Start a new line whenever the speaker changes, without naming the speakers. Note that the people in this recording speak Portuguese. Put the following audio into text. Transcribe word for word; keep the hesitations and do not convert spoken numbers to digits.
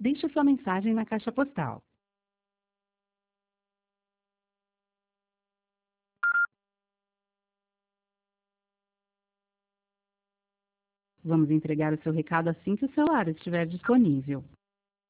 Deixe sua mensagem na caixa postal. Vamos entregar o seu recado assim que o celular estiver disponível.